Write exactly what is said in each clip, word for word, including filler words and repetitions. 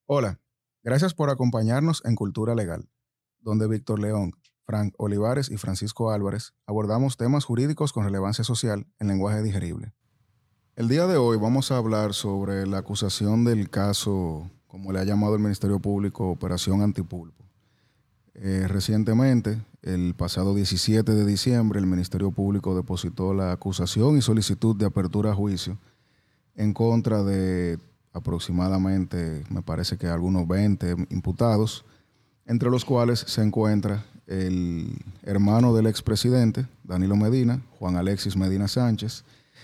Hola, gracias por acompañarnos en Cultura Legal, donde Víctor León, Frank Olivares y Francisco Álvarez abordamos temas jurídicos con relevancia social en lenguaje digerible. El día de hoy vamos a hablar sobre la acusación del caso, como le ha llamado el Ministerio Público, Operación Antipulpo. Eh, recientemente, el pasado diecisiete de diciembre, el Ministerio Público depositó la acusación y solicitud de apertura a juicio en contra de aproximadamente, me parece que algunos veinte imputados, entre los cuales se encuentra el hermano del expresidente, Danilo Medina, Juan Alexis Medina Sánchez,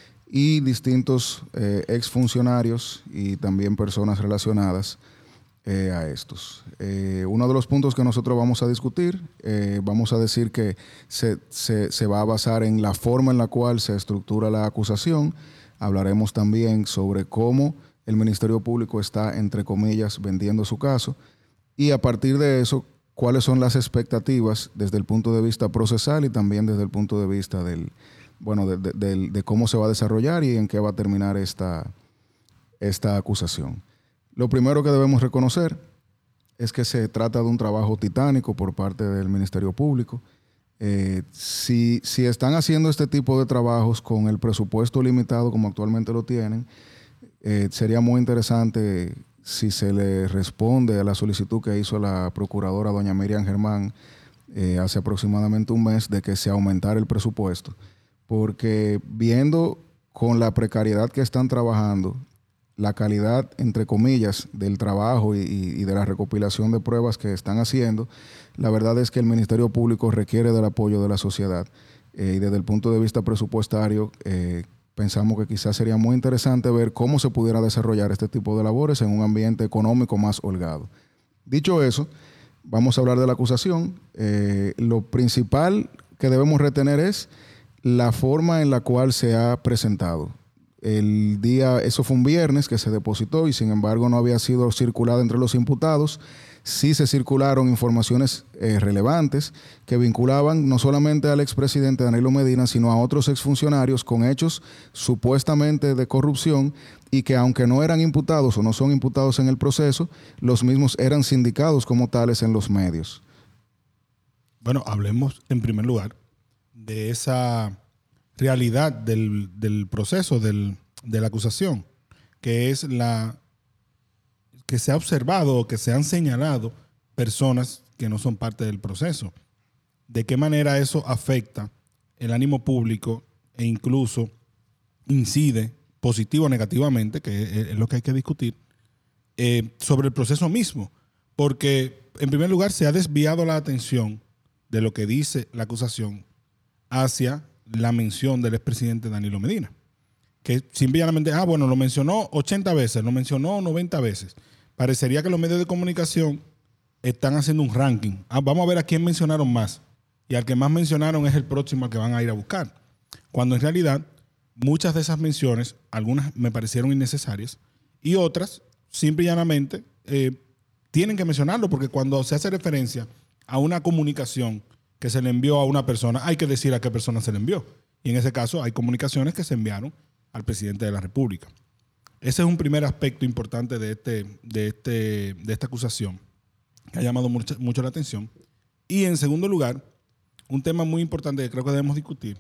y distintos eh, exfuncionarios y también personas relacionadas eh, a estos. Eh, uno de los puntos que nosotros vamos a discutir, eh, vamos a decir que se, se, se va a basar en la forma en la cual se estructura la acusación. Hablaremos también sobre cómo el Ministerio Público está, entre comillas, vendiendo su caso, y a partir de eso, cuáles son las expectativas desde el punto de vista procesal y también desde el punto de vista del, bueno, de, de, de, de cómo se va a desarrollar y en qué va a terminar esta, esta acusación. Lo primero que debemos reconocer es que se trata de un trabajo titánico por parte del Ministerio Público. Eh, si, si están haciendo este tipo de trabajos con el presupuesto limitado como actualmente lo tienen, eh, sería muy interesante si se le responde a la solicitud que hizo la procuradora doña Miriam Germán eh, hace aproximadamente un mes de que se aumentara el presupuesto, porque viendo con la precariedad que están trabajando, la calidad, entre comillas, del trabajo y, y de la recopilación de pruebas que están haciendo, la verdad es que el Ministerio Público requiere del apoyo de la sociedad eh, y desde el punto de vista presupuestario eh, pensamos que quizás sería muy interesante ver cómo se pudiera desarrollar este tipo de labores en un ambiente económico más holgado. Dicho eso, vamos a hablar de la acusación. Eh, lo principal que debemos retener es la forma en la cual se ha presentado. El día, eso fue un viernes que se depositó y sin embargo no había sido circulada entre los imputados. Sí se circularon informaciones eh, relevantes que vinculaban no solamente al expresidente Danilo Medina, sino a otros exfuncionarios con hechos supuestamente de corrupción y que aunque no eran imputados o no son imputados en el proceso, los mismos eran sindicados como tales en los medios. Bueno, hablemos en primer lugar de esa realidad del, del proceso, del, de la acusación, que es la que se ha observado o que se han señalado personas que no son parte del proceso. ¿De qué manera eso afecta el ánimo público e incluso incide positivo o negativamente, que es lo que hay que discutir, eh, sobre el proceso mismo? Porque, en primer lugar, se ha desviado la atención de lo que dice la acusación hacia la mención del expresidente Danilo Medina, que simplemente, ah, bueno, lo mencionó ochenta veces, lo mencionó noventa veces. Parecería que los medios de comunicación están haciendo un ranking. Ah, vamos a ver a quién mencionaron más. Y al que más mencionaron es el próximo al que van a ir a buscar. Cuando en realidad muchas de esas menciones, algunas me parecieron innecesarias y otras, simple y llanamente, eh, tienen que mencionarlo, porque cuando se hace referencia a una comunicación que se le envió a una persona, hay que decir a qué persona se le envió. Y en ese caso hay comunicaciones que se enviaron al presidente de la República. Ese es un primer aspecto importante de, este, de, este, de esta acusación que ha llamado mucho, mucho la atención. Y en segundo lugar, un tema muy importante que creo que debemos discutir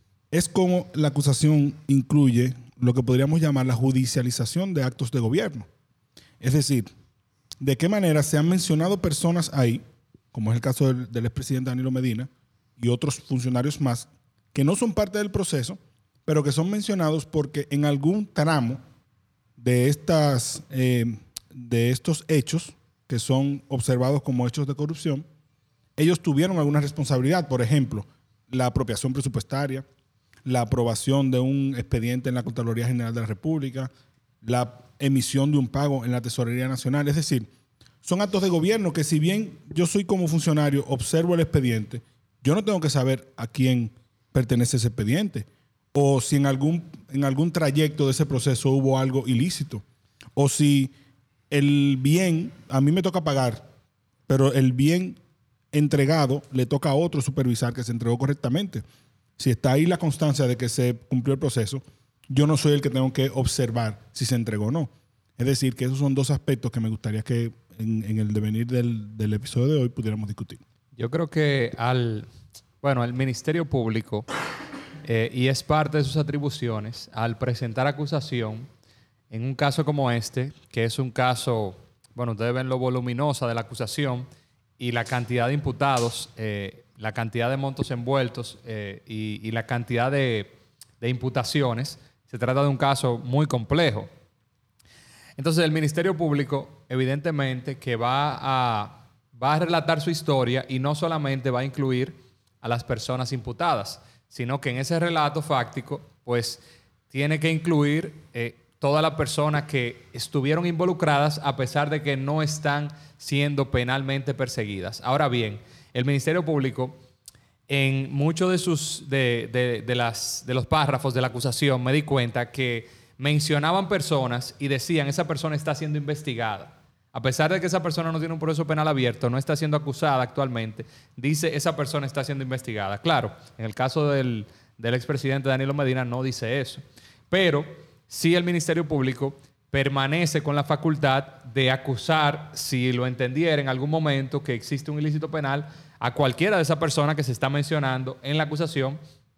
es cómo la acusación incluye lo que podríamos llamar la judicialización de actos de gobierno. Es decir, de qué manera se han mencionado personas ahí, como es el caso del, del expresidente Danilo Medina y otros funcionarios más, que no son parte del proceso, pero que son mencionados porque en algún tramo de, estas, eh, de estos hechos, que son observados como hechos de corrupción, ellos tuvieron alguna responsabilidad. Por ejemplo, la apropiación presupuestaria, la aprobación de un expediente en la Contraloría General de la República, la emisión de un pago en la Tesorería Nacional. Es decir, son actos de gobierno que, si bien yo soy como funcionario, observo el expediente, yo no tengo que saber a quién pertenece ese expediente o si en algún, en algún trayecto de ese proceso hubo algo ilícito o si el bien, a mí me toca pagar, pero el bien entregado le toca a otro supervisar que se entregó correctamente. Si está ahí la constancia de que se cumplió el proceso, yo no soy el que tengo que observar si se entregó o no. Es decir, que esos son dos aspectos que me gustaría que en, en el devenir del, del episodio de hoy pudiéramos discutir. Yo creo que al, bueno, el Ministerio Público, eh, y es parte de sus atribuciones, al presentar acusación en un caso como este, que es un caso, bueno, ustedes ven lo voluminosa de la acusación y la cantidad de imputados, eh, la cantidad de montos envueltos eh, y, y la cantidad de, de imputaciones. Se trata de un caso muy complejo. Entonces, el Ministerio Público, evidentemente, que va a, va a relatar su historia y no solamente va a incluir a las personas imputadas, sino que en ese relato fáctico, pues, tiene que incluir eh, todas las personas que estuvieron involucradas a pesar de que no están siendo penalmente perseguidas. Ahora bien, el Ministerio Público, en muchos de, sus, de, de, de, las, de los párrafos de la acusación, me di cuenta que mencionaban personas y decían, esa persona está siendo investigada. A pesar de que esa persona no tiene un proceso penal abierto, no está siendo acusada actualmente, dice, esa persona está siendo investigada. Claro, en el caso del, del expresidente Danilo Medina no dice eso. Pero sí el Ministerio Público permanece con la facultad de acusar, si lo entendiera en algún momento que existe un ilícito penal, a cualquiera de esas personas que se está mencionando en la acusación,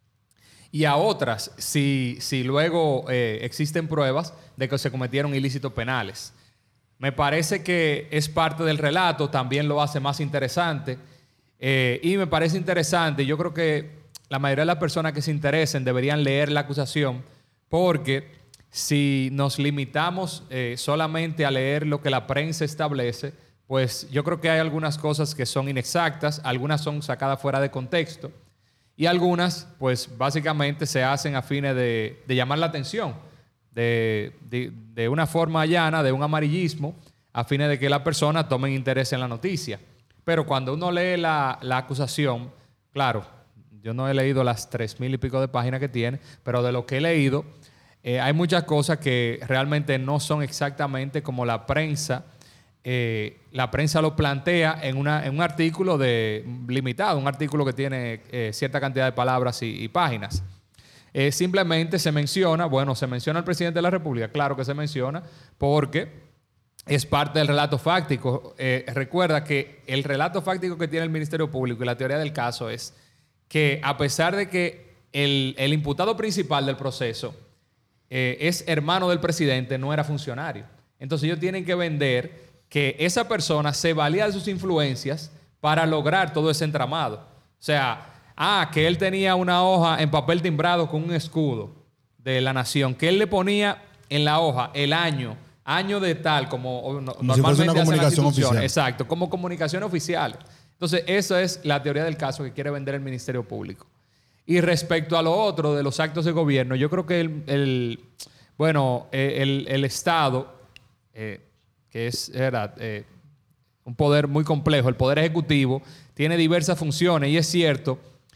y a otras si, si luego eh, existen pruebas de que se cometieron ilícitos penales. Me parece que es parte del relato, también lo hace más interesante, eh, y me parece interesante, yo creo que la mayoría de las personas que se interesen deberían leer la acusación, porque si nos limitamos eh, solamente a leer lo que la prensa establece, pues yo creo que hay algunas cosas que son inexactas, algunas son sacadas fuera de contexto, y algunas, pues básicamente se hacen a fines de, de llamar la atención, de, de, de una forma llana, de un amarillismo, a fines de que las personas tomen interés en la noticia. Pero cuando uno lee la, la acusación, claro, yo no he leído las tres mil y pico de páginas que tiene, pero de lo que he leído, eh, hay muchas cosas que realmente no son exactamente como la prensa Eh, la prensa lo plantea en, una, en un artículo de, limitado, un artículo que tiene eh, cierta cantidad de palabras y, y páginas. Eh, simplemente se menciona, bueno, se menciona al presidente de la República, claro que se menciona, porque es parte del relato fáctico. Eh, recuerda que el relato fáctico que tiene el Ministerio Público y la teoría del caso es que a pesar de que el, el imputado principal del proceso eh, es hermano del presidente, no era funcionario. Entonces ellos tienen que vender que esa persona se valía de sus influencias para lograr todo ese entramado. O sea, ah, que él tenía una hoja en papel timbrado con un escudo de la nación, que él le ponía en la hoja el año, año de tal, como, como normalmente si fuese una hacen comunicación las instituciones. oficial. Exacto, como comunicación oficial. Entonces, esa es la teoría del caso que quiere vender el Ministerio Público. Y respecto a lo otro de los actos de gobierno, yo creo que el, el bueno, el, el Estado... Eh, que es era, eh, un poder muy complejo, el Poder Ejecutivo, tiene diversas funciones y es cierto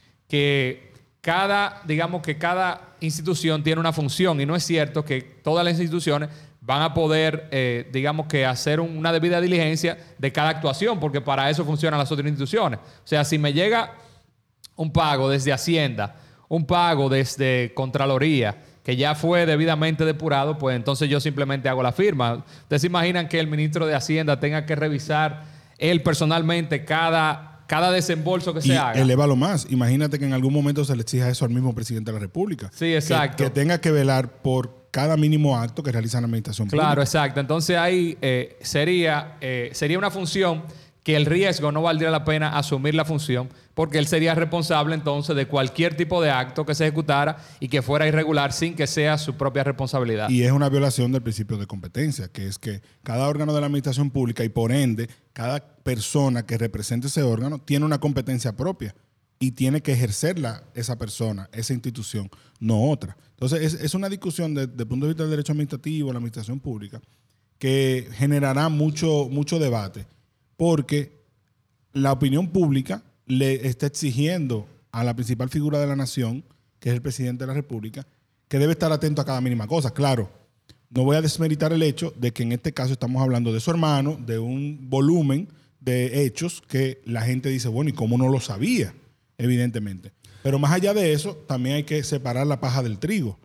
que cada, digamos que cada institución tiene una función y no es cierto que todas las instituciones van a poder, eh, digamos que hacer un, una debida diligencia de cada actuación, porque para eso funcionan las otras instituciones. O sea, si me llega un pago desde Hacienda, un pago desde Contraloría, que ya fue debidamente depurado, pues entonces yo simplemente hago la firma. ¿Ustedes se imaginan que el ministro de Hacienda tenga que revisar él personalmente cada, cada desembolso que y se haga? Elévalo más. Imagínate que en algún momento se le exija eso al mismo presidente de la República. Sí, exacto. Que, que tenga que velar por cada mínimo acto que realiza la administración pública. Claro, exacto. Entonces ahí eh, sería, eh, sería una función que el riesgo no valdría la pena asumir la función, porque él sería responsable entonces de cualquier tipo de acto que se ejecutara y que fuera irregular sin que sea su propia responsabilidad. Y es una violación del principio de competencia, que es que cada órgano de la administración pública y por ende cada persona que represente ese órgano tiene una competencia propia y tiene que ejercerla esa persona, esa institución, no otra. Entonces es, es una discusión desde el punto de vista del derecho administrativo, la administración pública, que generará mucho, mucho debate, porque la opinión pública le está exigiendo a la principal figura de la nación, que es el presidente de la República, que debe estar atento a cada mínima cosa. Claro, no voy a desmeritar el hecho de que en este caso estamos hablando de su hermano, de un volumen de hechos que la gente dice, bueno, ¿y cómo no lo sabía? Evidentemente. Pero más allá de eso, también hay que separar la paja del trigo,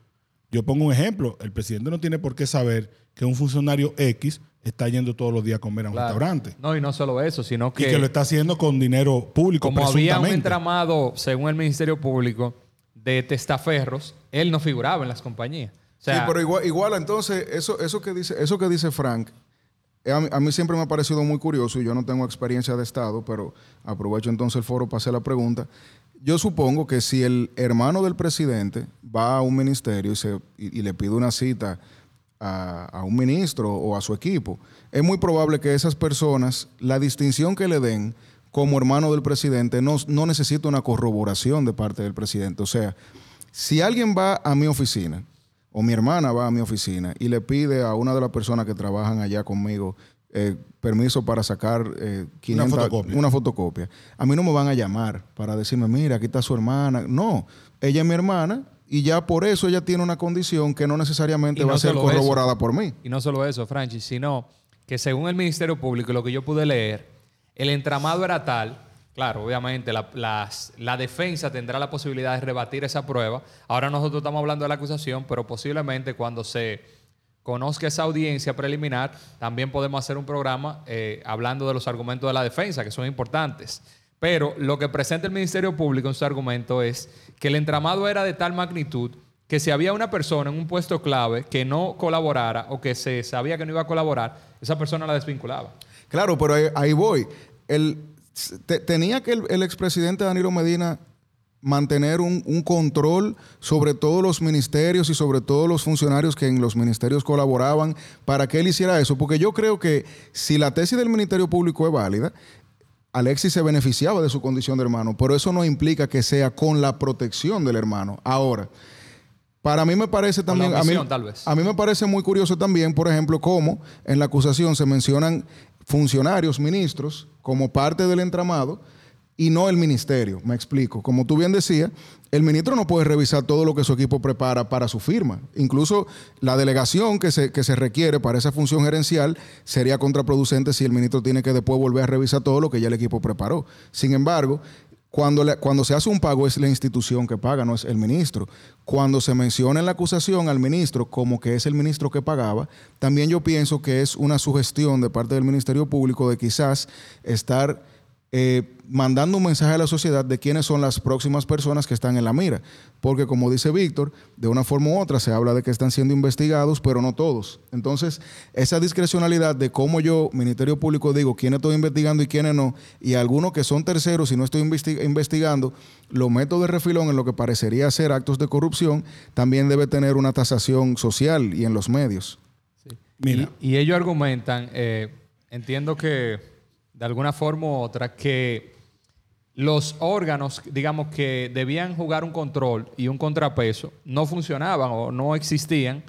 Yo pongo un ejemplo. El presidente no tiene por qué saber que un funcionario X está yendo todos los días a comer a un Claro. restaurante. No, y no solo eso, sino que... Y que lo está haciendo con dinero público, como había un presuntamente. entramado, según el Ministerio Público, de testaferros, él no figuraba en las compañías. O sea, sí, pero igual, igual entonces, eso, eso, que dice, eso que dice Frank, eh, a mí, a mí siempre me ha parecido muy curioso y yo no tengo experiencia de Estado, pero aprovecho entonces el foro para hacer la pregunta. Yo supongo que si el hermano del presidente va a un ministerio y, se, y, y le pide una cita a, a un ministro o a su equipo, es muy probable que esas personas, la distinción que le den como hermano del presidente, no, no necesita una corroboración de parte del presidente. O sea, si alguien va a mi oficina, o mi hermana va a mi oficina y le pide a una de las personas que trabajan allá conmigo eh, permiso para sacar eh, quinientas, una, fotocopia. una fotocopia, a mí no me van a llamar para decirme, mira, aquí está su hermana. No, ella es mi hermana y ya por eso ella tiene una condición que no necesariamente Y no va a ser solo corroborada eso. por mí. Y no solo eso, Franchi, sino que según el Ministerio Público, lo que yo pude leer, el entramado era tal, claro, obviamente la, las- la defensa tendrá la posibilidad de rebatir esa prueba. Ahora nosotros estamos hablando de la acusación, pero posiblemente cuando se conozca esa audiencia preliminar, también podemos hacer un programa eh, hablando de los argumentos de la defensa, que son importantes. Pero lo que presenta el Ministerio Público en su argumento es que el entramado era de tal magnitud que si había una persona en un puesto clave que no colaborara o que se sabía que no iba a colaborar, esa persona la desvinculaba. Claro, pero ahí, ahí voy. El, te- tenía que el, el expresidente Danilo Medina mantener un, un control sobre todos los ministerios y sobre todos los funcionarios que en los ministerios colaboraban para que él hiciera eso. Porque yo creo que si la tesis del Ministerio Público es válida, Alexis se beneficiaba de su condición de hermano, pero eso no implica que sea con la protección del hermano. Ahora, para mí me parece Con la también, a mí, omisión, tal vez. a mí me parece muy curioso también, por ejemplo, cómo en la acusación se mencionan funcionarios, ministros, como parte del entramado y no el ministerio. Me explico. Como tú bien decías, el ministro no puede revisar todo lo que su equipo prepara para su firma. Incluso la delegación que se, que se requiere para esa función gerencial sería contraproducente si el ministro tiene que después volver a revisar todo lo que ya el equipo preparó. Sin embargo, Cuando, le, cuando se hace un pago es la institución que paga, no es el ministro. Cuando se menciona en la acusación al ministro como que es el ministro que pagaba, también yo pienso que es una sugestión de parte del Ministerio Público de quizás estar eh, mandando un mensaje a la sociedad de quiénes son las próximas personas que están en la mira. Porque como dice Víctor, de una forma u otra se habla de que están siendo investigados, pero no todos. Entonces, esa discrecionalidad de cómo yo, Ministerio Público, digo quiénes estoy investigando y quiénes no, y algunos que son terceros y no estoy investi- investigando, lo meto de refilón en lo que parecería ser actos de corrupción, también debe tener una tasación social y en los medios. Sí. Mira. Y, y ellos argumentan, eh, entiendo que de alguna forma u otra, que los órganos, digamos, que debían jugar un control y un contrapeso, no funcionaban o no existían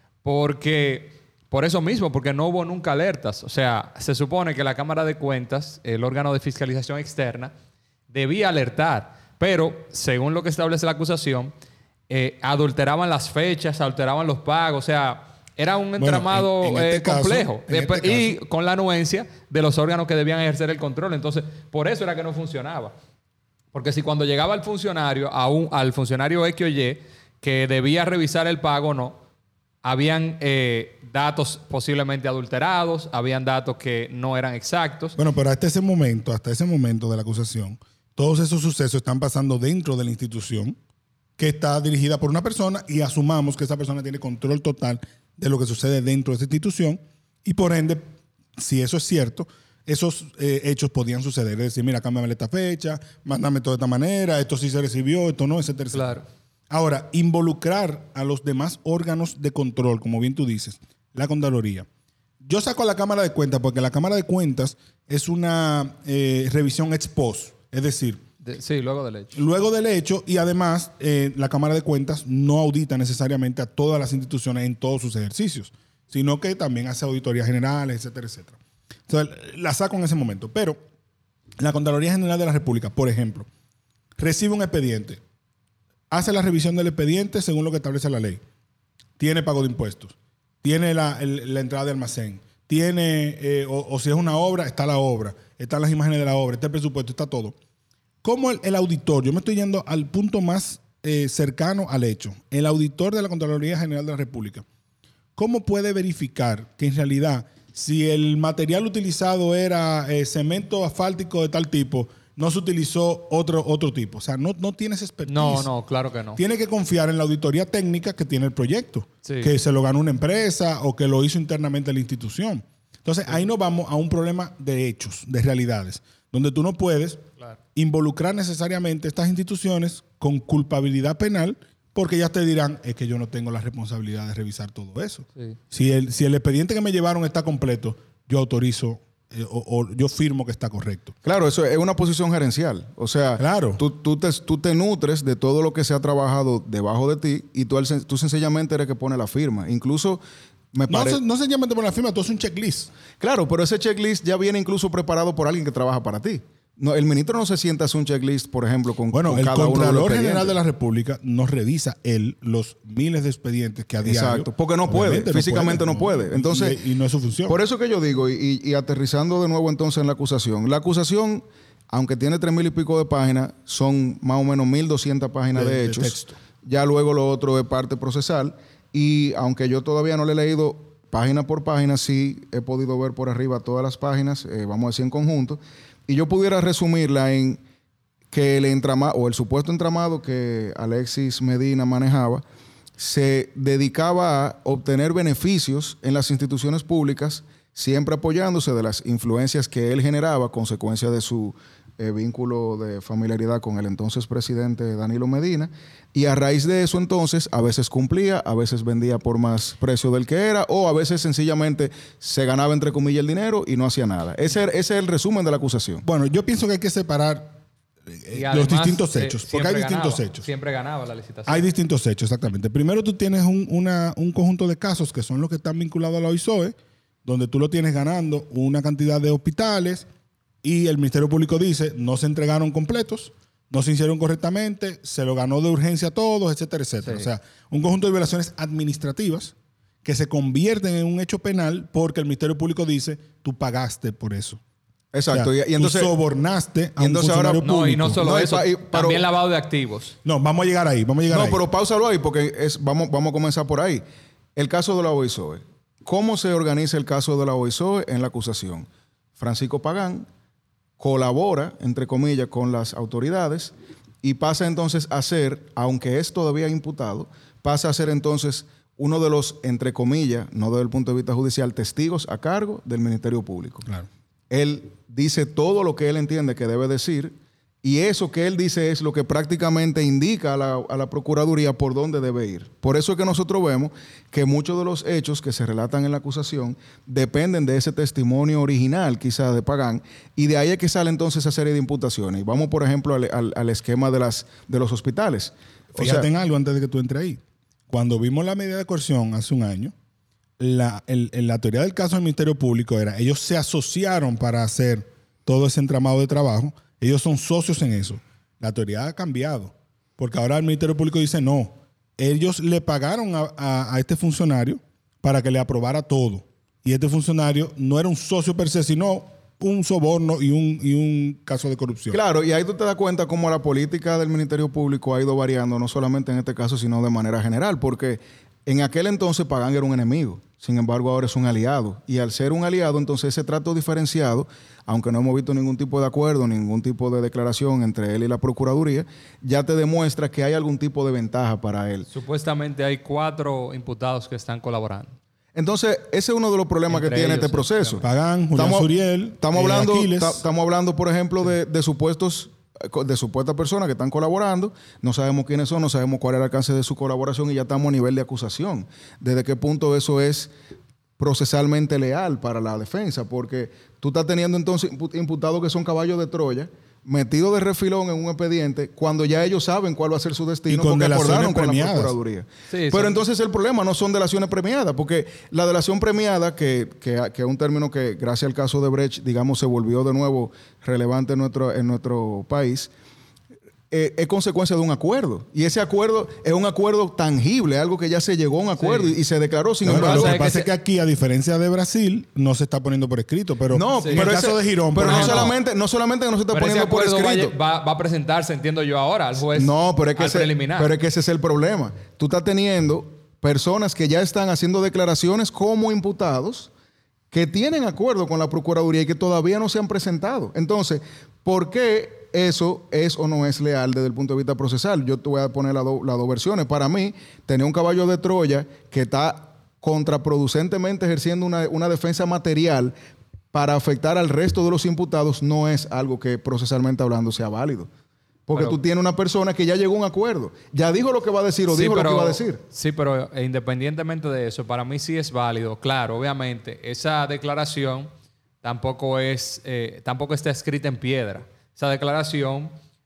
porque, por eso mismo, porque no hubo nunca alertas. O sea, se supone que la Cámara de Cuentas, el órgano de fiscalización externa, debía alertar, pero según lo que establece la acusación, eh, adulteraban las fechas, adulteraban los pagos, o sea, era un entramado Bueno, en- en este eh, caso- complejo. en Después- este y con la anuencia de los órganos que debían ejercer el control. Entonces, por eso era que no funcionaba. Porque si cuando llegaba el funcionario, a un, al funcionario X o Y, que debía revisar el pago, no, habían eh, datos posiblemente adulterados, habían datos que no eran exactos. Bueno, pero hasta ese momento, hasta ese momento de la acusación, todos esos sucesos están pasando dentro de la institución que está dirigida por una persona y asumamos que esa persona tiene control total de lo que sucede dentro de esa institución y por ende, si eso es cierto, esos eh, hechos podían suceder. Es decir, mira, cámbiame esta fecha, mándame todo de esta manera, esto sí se recibió, esto no, etcétera, etcétera. Claro. Ahora, involucrar a los demás órganos de control, como bien tú dices, la Contraloría. Yo saco a la Cámara de Cuentas porque la Cámara de Cuentas es una eh, revisión ex post. Es decir, De- sí, luego del hecho. luego del hecho y además eh, la Cámara de Cuentas no audita necesariamente a todas las instituciones en todos sus ejercicios, sino que también hace auditorías generales, etcétera, etcétera. Entonces, la saco en ese momento. Pero la Contraloría General de la República, por ejemplo, recibe un expediente, hace la revisión del expediente según lo que establece la ley, tiene pago de impuestos, tiene la, el- la entrada de almacén, tiene, eh, o, o si es una obra, está la obra, están las imágenes de la obra, está el presupuesto, está todo. ¿Cómo el, el auditor, yo me estoy yendo al punto más eh, cercano al hecho, el auditor de la Contraloría General de la República, ¿cómo puede verificar que en realidad si el material utilizado era eh, cemento asfáltico de tal tipo, no se utilizó otro, otro tipo? O sea, no, no tienes expertise. No, no, claro que no. Tiene que confiar en la auditoría técnica que tiene el proyecto, Sí. que se lo ganó una empresa o que lo hizo internamente la institución. Entonces, ahí nos vamos a un problema de hechos, de realidades, donde tú no puedes Claro. involucrar necesariamente estas instituciones con culpabilidad penal, porque ya te dirán, es que yo no tengo la responsabilidad de revisar todo eso. Sí. Si el, si el expediente que me llevaron está completo, yo autorizo eh, o, o yo firmo que está correcto. Claro, eso es una posición gerencial. O sea, Claro. tú, tú, te, tú te nutres de todo lo que se ha trabajado debajo de ti y tú, el- tú sencillamente eres que pone la firma. Incluso me No, parece... se, no sencillamente por la firma, tú haces un checklist. Claro, pero ese checklist ya viene incluso preparado por alguien que trabaja para ti. No, el ministro no se sienta a hacer un checklist, por ejemplo, con, Bueno, con el cada uno de los Contralor expedientes. General de la República nos revisa él los miles de expedientes que a diario. Exacto, porque no puede, Obviamente físicamente no puede. Entonces, y, y no es su función. Por eso que yo digo, y, y aterrizando de nuevo entonces en la acusación, la acusación, aunque tiene tres mil y pico de páginas, son más o menos mil doscientas páginas de, De- de hechos. texto. Ya luego lo otro es parte procesal. Y aunque yo todavía no le he leído página por página, sí he podido ver por arriba todas las páginas, eh, vamos a decir en conjunto. Y yo pudiera resumirla en que el entramado, o el supuesto entramado que Alexis Medina manejaba, se dedicaba a obtener beneficios en las instituciones públicas, siempre apoyándose de las influencias que él generaba, a consecuencia de su eh, vínculo de familiaridad con el entonces presidente Danilo Medina, y a raíz de eso entonces a veces cumplía, a veces vendía por más precio del que era, o a veces sencillamente se ganaba entre comillas el dinero y no hacía nada. Ese, ese es el resumen de la acusación. Bueno, yo pienso que hay que separar eh, Y los además, distintos eh, hechos, porque hay siempre distintos ganaba, hechos. Siempre ganaba la licitación. Hay distintos hechos, exactamente. Primero tú tienes un, una- un conjunto de casos que son los que están vinculados a la O I S O E, donde tú lo tienes ganando una cantidad de hospitales y el Ministerio Público dice no se entregaron completos, no se hicieron correctamente, se lo ganó de urgencia a todos, etcétera, etcétera. Sí. O sea, un conjunto de violaciones administrativas que se convierten en un hecho penal porque el Ministerio Público dice tú pagaste por eso. Exacto. O sea, y, y entonces, tú sobornaste a y un entonces ahora- funcionario público. No, y no solo No, y eso, pa- y- pero- también lavado de activos. No, vamos a llegar ahí, vamos a llegar no, ahí. pero páusalo ahí porque es, vamos, vamos a comenzar por ahí. El caso de la O I S O E. ¿Cómo se organiza el caso de la O I S O E en la acusación? Francisco Pagán colabora, entre comillas, con las autoridades y pasa entonces a ser, aunque es todavía imputado, pasa a ser entonces uno de los, entre comillas, no desde el punto de vista judicial, testigos a cargo del Ministerio Público. Claro. Él dice todo lo que él entiende que debe decir y eso que él dice es lo que prácticamente indica a la, a la Procuraduría por dónde debe ir. Por eso es que nosotros vemos que muchos de los hechos que se relatan en la acusación dependen de ese testimonio original quizás de Pagán y de ahí es que sale entonces esa serie de imputaciones. Y vamos por ejemplo al, al- al esquema de, las, de los hospitales. O Fíjate sea, en algo antes de que tú entres ahí. Cuando vimos la medida de coerción hace un año, la, el- el- la teoría del caso del Ministerio Público era, ellos se asociaron para hacer todo ese entramado de trabajo, ellos son socios en eso. La teoría ha cambiado, porque ahora el Ministerio Público dice, no, ellos le pagaron a, a- a este funcionario para que le aprobara todo. Y este funcionario no era un socio per se, sino un soborno y un, y un caso de corrupción. claro, y ahí tú te das cuenta cómo la política del Ministerio Público ha ido variando, no solamente en este caso, sino de manera general, porque en aquel entonces Pagán era un enemigo, sin embargo ahora es un aliado, y al ser un aliado, entonces ese trato diferenciado, aunque no hemos visto ningún tipo de acuerdo, ningún tipo de declaración entre él y la Procuraduría, ya te demuestra que hay algún tipo de ventaja para él. Supuestamente hay cuatro imputados que están colaborando. Entonces, ese es uno de los problemas Entre que tiene ellos, este proceso. Pagán, Julián Estamos- Suriel, Estamos eh, hablando, Aquiles. ta- estamos hablando, por ejemplo, de, de supuestos de supuestas personas que están colaborando. No sabemos quiénes son, no sabemos cuál es el alcance de su colaboración y ya estamos a nivel de acusación. ¿Desde qué punto eso es procesalmente leal para la defensa? Porque tú estás teniendo entonces impu- imputados que son caballos de Troya metidos de refilón en un expediente cuando ya ellos saben cuál va a ser su destino Y con porque delaciones acordaron con la premiadas. Procuraduría. Sí, Pero son- entonces el problema no son delaciones premiadas, porque la delación premiada, que, que, que es un término que gracias al caso de Brecht, digamos, se volvió de nuevo relevante en nuestro, en nuestro país, eh, es consecuencia de un acuerdo. Y ese acuerdo es un acuerdo tangible, algo que ya se llegó a un acuerdo sí. y, y se declaró sin no, embargo. Lo que pasa es que aquí, a diferencia de Brasil, no se está poniendo por escrito. Pero no, en pero el ese, caso de Girón, pero por no, ejemplo, solamente, no solamente que no se está pero poniendo por escrito. Va, va a presentarse, entiendo yo ahora, al juez. No, pero es que, al ese, preliminar. pero es que ese es el problema. Tú estás teniendo personas que ya están haciendo declaraciones como imputados que tienen acuerdo con la Procuraduría y que todavía no se han presentado. Entonces, ¿por qué eso es o no es leal desde el punto de vista procesal? Yo te voy a poner las do, las dos versiones. Para mí, tener un caballo de Troya que está contraproducentemente ejerciendo una, una defensa material para afectar al resto de los imputados no es algo que procesalmente hablando sea válido. Porque pero, tú tienes una persona que ya llegó a un acuerdo. Ya dijo lo que va a decir o sí, dijo pero, lo que va a decir. Sí, pero independientemente de eso, para mí sí es válido. Claro, obviamente, esa declaración tampoco es, eh, tampoco está escrita en piedra. Esa declaración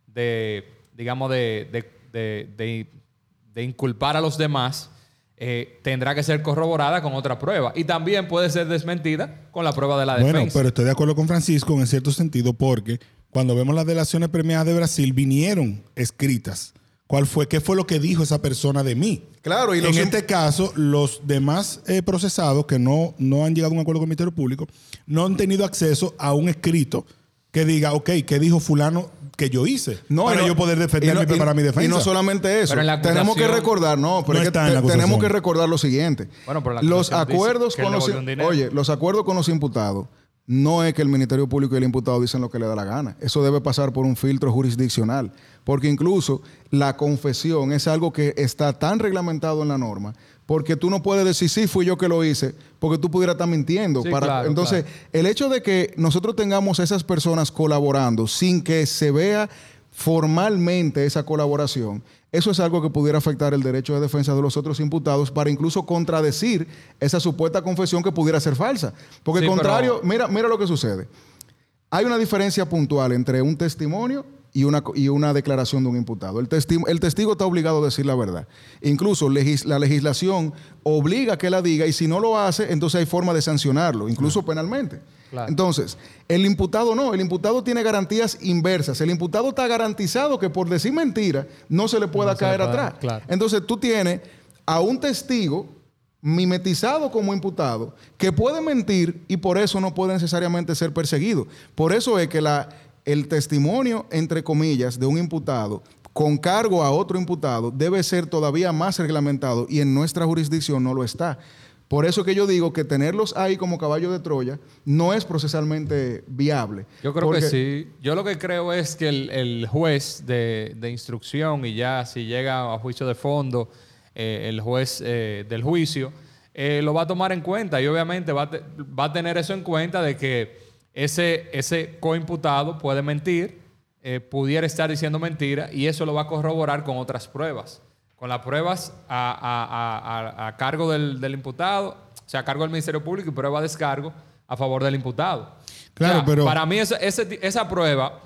de, digamos, de, de, de, de, de inculpar a los demás eh, tendrá que ser corroborada con otra prueba. Y también puede ser desmentida con la prueba de la defensa. Bueno, pero estoy de acuerdo con Francisco en cierto sentido porque cuando vemos las delaciones premiadas de Brasil, vinieron escritas. ¿Cuál fue? ¿Qué fue lo que dijo esa persona de mí? Claro, y en este caso, los demás eh, procesados que no, no han llegado a un acuerdo con el Ministerio Público no han tenido acceso a un escrito que diga, ok, ¿qué dijo fulano que yo hice? No, para no, yo poder defenderme y preparar mi defensa. Y no solamente eso. Tenemos que recordar, no, pero no es que te, tenemos que recordar lo siguiente. Bueno, pero la los acuerdos con los, oye, los acuerdos con los imputados no es que el Ministerio Público y el imputado dicen lo que le da la gana. Eso debe pasar por un filtro jurisdiccional. Porque incluso la confesión es algo que está tan reglamentado en la norma, porque tú no puedes decir, sí, fui yo que lo hice, porque tú pudieras estar mintiendo. Sí, para... claro, Entonces, claro. el hecho de que nosotros tengamos a esas personas colaborando sin que se vea formalmente esa colaboración, eso es algo que pudiera afectar el derecho de defensa de los otros imputados para incluso contradecir esa supuesta confesión que pudiera ser falsa. Porque sí, al contrario, pero... mira, mira lo que sucede. Hay una diferencia puntual entre un testimonio y una, y una declaración de un imputado. El, testi el testigo está obligado a decir la verdad. Incluso legis la legislación obliga a que la diga y si no lo hace, entonces hay forma de sancionarlo, incluso claro. penalmente. Claro. Entonces, el imputado no. El imputado tiene garantías inversas. El imputado está garantizado que por decir mentira no se le pueda no caer puede, atrás. Claro. Entonces, tú tienes a un testigo mimetizado como imputado que puede mentir y por eso no puede necesariamente ser perseguido. Por eso es que la... el testimonio, entre comillas, de un imputado con cargo a otro imputado debe ser todavía más reglamentado y en nuestra jurisdicción no lo está. Por eso que yo digo que tenerlos ahí como caballo de Troya no es procesalmente viable. Yo creo porque... que sí. Yo lo que creo es que el, el juez de, de instrucción y ya si llega a juicio de fondo, eh, el juez eh, del juicio, eh, lo va a tomar en cuenta y obviamente va a, te, va a tener eso en cuenta de que Ese, ese coimputado puede mentir, eh, pudiera estar diciendo mentira y eso lo va a corroborar con otras pruebas. Con las pruebas a, a, a, a cargo del, del imputado, o sea, a cargo del Ministerio Público y prueba de descargo a favor del imputado. Claro, o sea, pero... Para mí esa, ese, esa prueba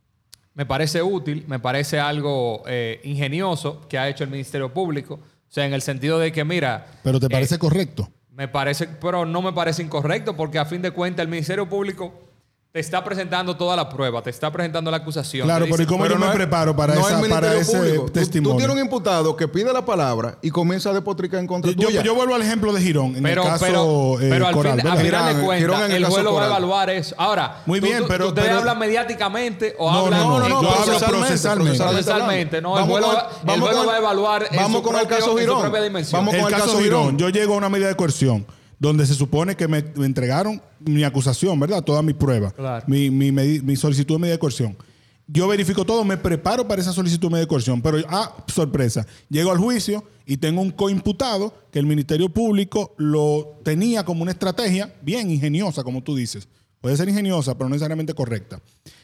me parece útil, me parece algo eh, ingenioso que ha hecho el Ministerio Público. O sea, en el sentido de que, mira... ¿Pero te parece eh, correcto? Me parece, pero no me parece incorrecto porque a fin de cuentas el Ministerio Público te está presentando toda la prueba, te está presentando la acusación. Claro, pero ¿y cómo yo me no preparo para, no esa, para ese público. testimonio? Tú, tú tienes un imputado que pide la palabra y comienza a despotricar en contra yo, tuya. Yo, yo vuelvo al ejemplo de Girón, en pero, el caso pero, eh, pero al Coral. Fin, al final de cuentas, el, el juez lo va a evaluar eso. Ahora, muy bien, tú, pero... ¿ustedes pero, hablan mediáticamente o no, hablan... No, no, no, no, yo hablo procesalmente. Procesalmente, no. El juez lo va a evaluar vamos con el caso Girón. Vamos con el caso Girón. Yo llego a una medida de coerción donde se supone que me, me entregaron mi acusación, ¿verdad? Todas mis pruebas, claro. mi, mi, mi solicitud de medida de coerción. Yo verifico todo, me preparo para esa solicitud de medida de coerción, pero, ah, sorpresa, llego al juicio y tengo un coimputado que el Ministerio Público lo tenía como una estrategia bien ingeniosa, como tú dices. Puede ser ingeniosa, pero no necesariamente correcta.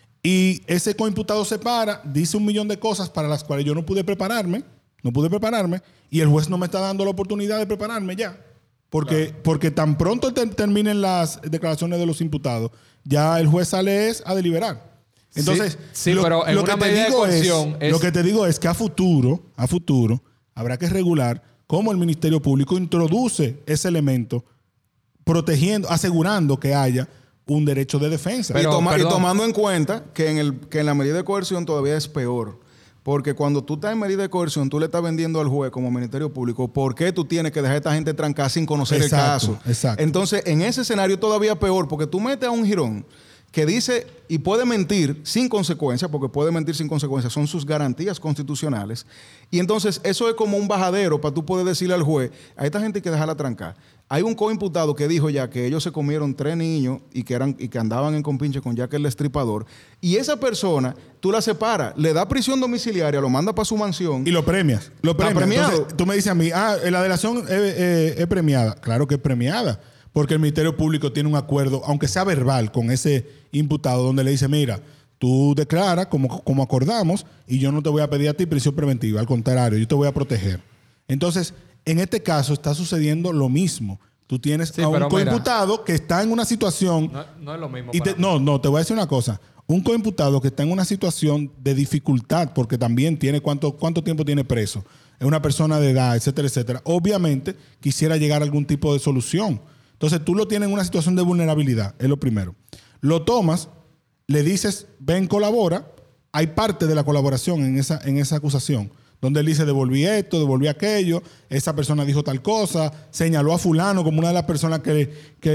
Y ese coimputado se para, dice un millón de cosas para las cuales yo no pude prepararme, no pude prepararme, y el juez no me está dando la oportunidad de prepararme ya. Porque, claro. porque tan pronto te, terminen las declaraciones de los imputados, ya el juez sale es a deliberar. Entonces, sí, sí, lo, pero en lo, una que te medida digo de es, es... lo que te digo es que a futuro, a futuro, habrá que regular cómo el Ministerio Público introduce ese elemento, protegiendo, asegurando que haya un derecho de defensa. Pero, y, toma, y tomando en cuenta que en, el, que en la medida de coerción todavía es peor. Porque cuando tú estás en medida de coerción, tú le estás vendiendo al juez como Ministerio Público, ¿por qué tú tienes que dejar a esta gente trancar sin conocer Exacto, el caso? exacto. Entonces, en ese escenario todavía peor, porque tú metes a un jirón que dice y puede mentir sin consecuencias, porque puede mentir sin consecuencias, son sus garantías constitucionales. Y entonces eso es como un bajadero para tú poder decirle al juez, a esta gente hay que dejarla trancar. Hay un coimputado que dijo ya que ellos se comieron tres niños y que, eran, y que andaban en compinche con Jack el Destripador. Y esa persona, tú la separas, le da prisión domiciliaria, lo manda para su mansión. Y lo premias. Lo Está premias. premiado. Entonces, tú me dices a mí, ah, la delación es, eh, es premiada. Claro que es premiada. Porque el Ministerio Público tiene un acuerdo, aunque sea verbal, con ese imputado, donde le dice, mira, tú declaras como, como acordamos y yo no te voy a pedir a ti prisión preventiva. Al contrario, yo te voy a proteger. Entonces, en este caso está sucediendo lo mismo. Tú tienes Sí, a un pero mira, coimputado que está en una situación... No, no es lo mismo. Y te- para mí. no, no, te voy a decir una cosa. Un coimputado que está en una situación de dificultad, porque también tiene cuánto, cuánto tiempo tiene preso, es una persona de edad, etcétera, etcétera, obviamente quisiera llegar a algún tipo de solución. Entonces tú lo tienes en una situación de vulnerabilidad, es lo primero. Lo tomas, le dices, ven, colabora. Hay parte de la colaboración en esa, en esa acusación, donde él dice, devolví esto, devolví aquello, esa persona dijo tal cosa, señaló a fulano como una de las personas que,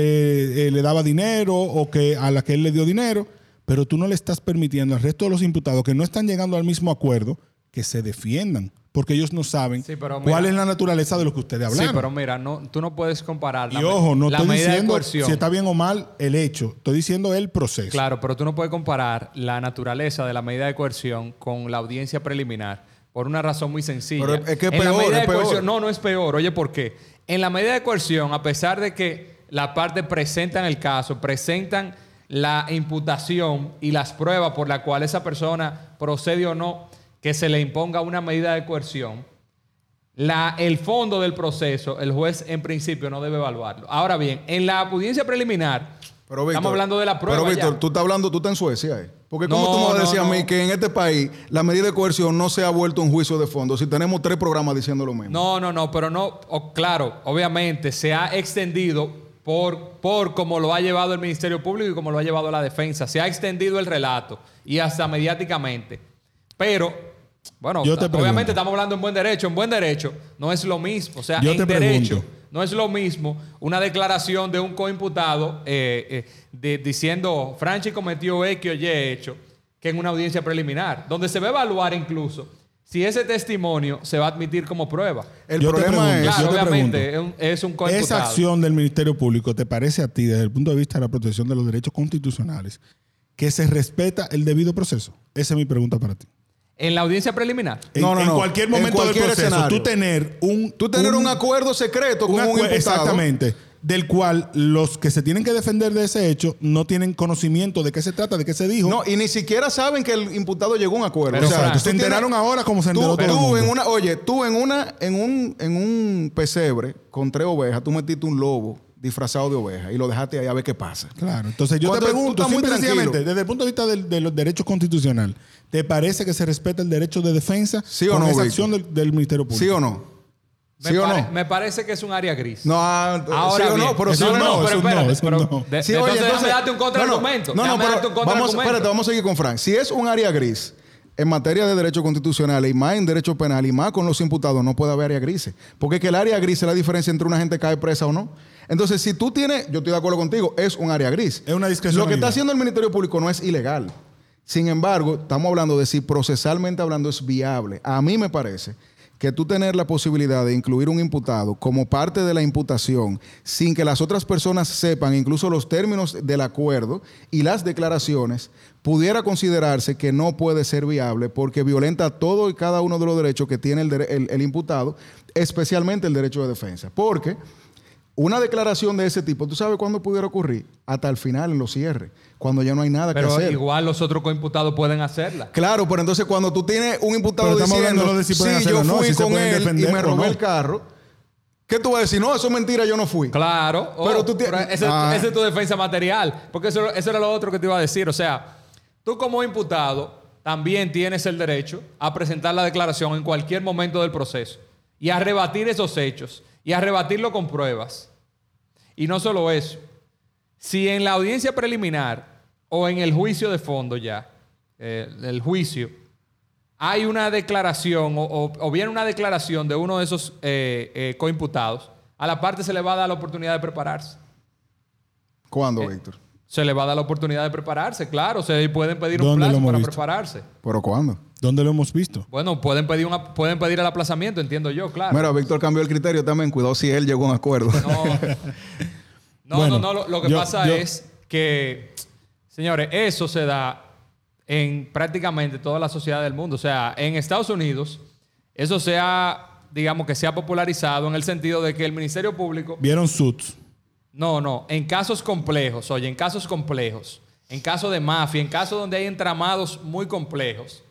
que eh, le daba dinero o que a la que él le dio dinero, pero tú no le estás permitiendo al resto de los imputados que no están llegando al mismo acuerdo que se defiendan, porque ellos no saben Sí, pero mira- cuál es la naturaleza de lo que ustedes hablaron. Sí, pero mira, no, tú no puedes comparar Y la, ojo, no la estoy medida de diciendo coerción. si está bien o mal el hecho, estoy diciendo el proceso. Claro, pero tú no puedes comparar la naturaleza de la medida de coerción con la audiencia preliminar por una razón muy sencilla. Pero es que es En la peor, medida es de peor. coerción- no, no es peor. Oye, ¿por qué? En la medida de coerción, a pesar de que la parte presentan el caso, presentan la imputación y las pruebas por las cuales esa persona procede o no que se le imponga una medida de coerción, la, el fondo del proceso, el juez en principio no debe evaluarlo. Ahora bien, en la audiencia preliminar, Pero, Víctor, estamos hablando de la prueba. Pero, Víctor, ya. tú estás hablando, tú estás en Suecia, ¿eh? Porque ¿cómo No, tú me vas a no, decir a mí no. que en este país la medida de coerción no se ha vuelto un juicio de fondo si tenemos tres programas diciendo lo mismo? No, no, no, pero no, o- claro, obviamente se ha extendido por, por como lo ha llevado el Ministerio Público y como lo ha llevado la defensa. Se ha extendido el relato y hasta mediáticamente. Pero, bueno, Yo te obviamente pregunto. estamos hablando en buen derecho. En buen derecho no es lo mismo. O sea, Yo en te derecho pregunto. no es lo mismo una declaración de un coimputado eh, eh, de- diciendo Franchi cometió X o Y hecho que en una audiencia preliminar, donde se va a evaluar incluso si ese testimonio se va a admitir como prueba. El Yo te problema pregunto, es... Claro, yo te obviamente pregunto, es un, es un coimputado. esa acción del Ministerio Público, ¿te parece a ti, desde el punto de vista de la protección de los derechos constitucionales, que se respeta el debido proceso? Esa es mi pregunta para ti. En la audiencia preliminar. En, No, no, en no. cualquier En momento cualquier del proceso, escenario. tú tener un... Tú tener un, acuerdo secreto con un, acue- imputado. Exactamente. Del cual los que se tienen que defender de ese hecho no tienen conocimiento de qué se trata, de qué se dijo. No, y ni siquiera saben que el imputado llegó a un acuerdo. Pero, o sea, Fran, tú se tienes- enteraron ahora como se enteró Tú, todo el tú mundo. en una, oye, tú en una, en un, en un pesebre con tres ovejas, tú metiste un lobo disfrazado de oveja y lo dejaste ahí a ver qué pasa. Claro, entonces yo Cuando te tú pregunto, estás muy simple y tranquilo. sencillamente, desde el punto de vista del- de los derechos constitucionales, ¿te parece que se respeta el derecho de defensa ¿Sí o con no, esa Víctor? acción del, del Ministerio Público? ¿Sí o no? Me, ¿Sí o pare- no? me parece que es un área gris. No, ah, Ahora sí o bien, no, pero sí eso o no, no. pero eso espérate, no, eso pero no. de- Sí, de- oye, entonces déjame darte un no, contraargumento. No, no, Déjame pero darte un vamos, contraargumento. espérate, vamos a seguir con Frank. Si es un área gris en materia de derechos constitucionales y más en derecho penal y más con los imputados, no puede haber área grises. Porque es que el área gris es la diferencia entre una gente que cae presa o no. Entonces, si tú tienes, yo estoy de acuerdo contigo, es un área gris. Es una Lo que discrecionalidad. está haciendo el Ministerio Público no es ilegal. Sin embargo, estamos hablando de si procesalmente hablando es viable. A mí me parece que tú tener la posibilidad de incluir un imputado como parte de la imputación sin que las otras personas sepan incluso los términos del acuerdo y las declaraciones, pudiera considerarse que no puede ser viable porque violenta todo y cada uno de los derechos que tiene el, dere- el- el imputado, especialmente el derecho de defensa. Porque una declaración de ese tipo, ¿tú sabes cuándo pudiera ocurrir? Hasta el final, en los cierres, cuando ya no hay nada Pero que hacer. igual los otros coimputados pueden hacerla. Claro, pero entonces cuando tú tienes un imputado Pero estamos diciendo, hablando de si pueden sí, hacerlo yo o no, fui si se con pueden él y defender me o robé no. el carro, ¿qué tú vas a decir? No, eso es mentira, yo no fui. Claro. Oh, Pero tú pero tienes- ese, Ah. ese es tu defensa material. Porque eso, eso era lo otro que te iba a decir. O sea, tú como imputado también tienes el derecho a presentar la declaración en cualquier momento del proceso y a rebatir esos hechos y a rebatirlo con pruebas. Y no solo eso. Si en la audiencia preliminar o en el juicio de fondo ya, eh, el juicio, hay una declaración o, o, o viene una declaración de uno de esos eh, eh, coimputados, a la parte se le va a dar la oportunidad de prepararse. ¿Cuándo, Eh, Víctor? Se le va a dar la oportunidad de prepararse, claro. Se pueden pedir un plazo para visto? prepararse. ¿Pero cuándo? ¿Dónde lo hemos visto? Bueno, pueden pedir, una, pueden pedir el aplazamiento, entiendo yo, claro. Mira, Víctor cambió el criterio también. Cuidado si él llegó a un acuerdo. No, no, Bueno, no, no. Lo, lo que yo, pasa yo, es que, señores, eso se da en prácticamente toda la sociedad del mundo. O sea, en Estados Unidos, eso se ha, digamos que se ha popularizado en el sentido de que el Ministerio Público... ¿Vieron Suits? No, no. En casos complejos, oye, en casos complejos, en casos de mafia, en casos donde hay entramados muy complejos,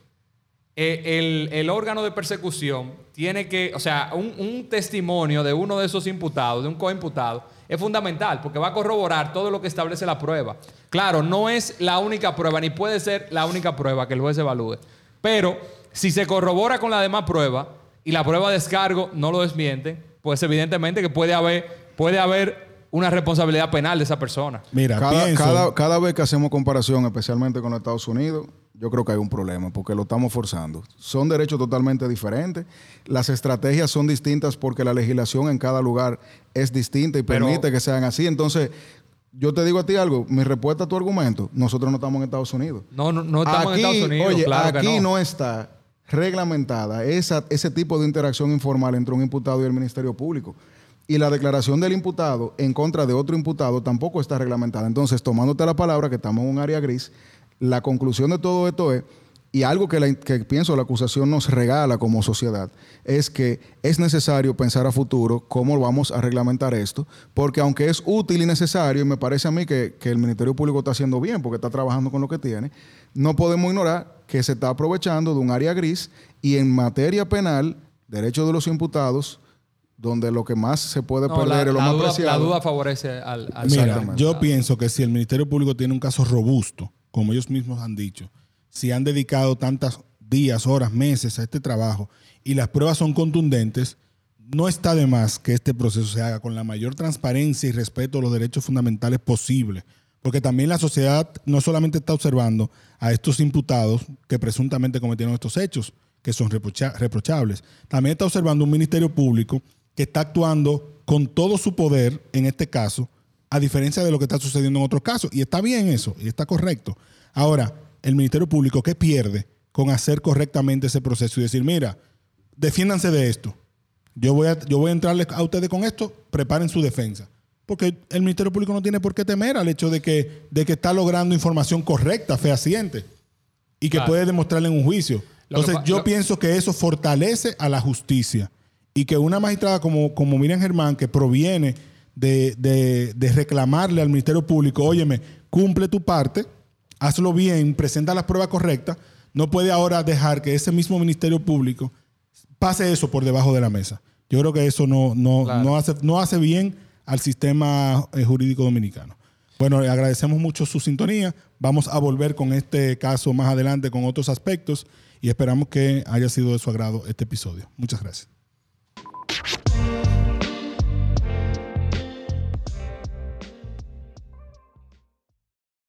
eh, el, el órgano de persecución tiene que, o sea, un, un testimonio de uno de esos imputados, de un coimputado, es fundamental porque va a corroborar todo lo que establece la prueba. Claro, no es la única prueba, ni puede ser la única prueba que el juez evalúe. Pero si se corrobora con la demás prueba y la prueba de descargo no lo desmiente, pues evidentemente que puede haber, puede haber una responsabilidad penal de esa persona. Mira, cada, pienso, cada, cada vez que hacemos comparación, especialmente con los Estados Unidos, yo creo que hay un problema porque lo estamos forzando. Son derechos totalmente diferentes. Las estrategias son distintas porque la legislación en cada lugar es distinta y Pero, permite que sean así. Entonces, yo te digo a ti algo. Mi respuesta a tu argumento, nosotros no estamos en Estados Unidos. No, no, no estamos aquí, en Estados Unidos, oye, claro aquí que no. no está reglamentada esa, ese tipo de interacción informal entre un imputado y el Ministerio Público. Y la declaración del imputado en contra de otro imputado tampoco está reglamentada. Entonces, tomándote la palabra, que estamos en un área gris, la conclusión de todo esto es, y algo que, la, que pienso la acusación nos regala como sociedad, es que es necesario pensar a futuro cómo vamos a reglamentar esto, porque aunque es útil y necesario, y me parece a mí que, que el Ministerio Público está haciendo bien porque está trabajando con lo que tiene, no podemos ignorar que se está aprovechando de un área gris y en materia penal, derechos de los imputados, donde lo que más se puede No, perder la, es lo la más duda, preciado. La duda favorece al... al Mira, al- yo pienso que si el Ministerio Público tiene un caso robusto, como ellos mismos han dicho, si han dedicado tantos días, horas, meses a este trabajo y las pruebas son contundentes, no está de más que este proceso se haga con la mayor transparencia y respeto a los derechos fundamentales posible. Porque también la sociedad no solamente está observando a estos imputados que presuntamente cometieron estos hechos, que son reprocha- reprochables, también está observando un Ministerio Público que está actuando con todo su poder en este caso, a diferencia de lo que está sucediendo en otros casos. Y está bien eso, y está correcto. Ahora, el Ministerio Público, ¿qué pierde con hacer correctamente ese proceso y decir, mira, defiéndanse de esto? Yo voy a, yo voy a entrarles a ustedes con esto, preparen su defensa. Porque el Ministerio Público no tiene por qué temer al hecho de que, de que está logrando información correcta, fehaciente, y que Claro. puede demostrarle en un juicio. Lo que Entonces, pa- yo lo- pienso que eso fortalece a la justicia. Y que una magistrada como, como Miriam Germán, que proviene de, de, de reclamarle al Ministerio Público, óyeme, cumple tu parte, hazlo bien, presenta las pruebas correctas, no puede ahora dejar que ese mismo Ministerio Público pase eso por debajo de la mesa. Yo creo que eso no, no, Claro. no, hace, no hace bien al sistema eh, jurídico dominicano. Bueno, le agradecemos mucho su sintonía. Vamos a volver con este caso más adelante con otros aspectos y esperamos que haya sido de su agrado este episodio. Muchas gracias.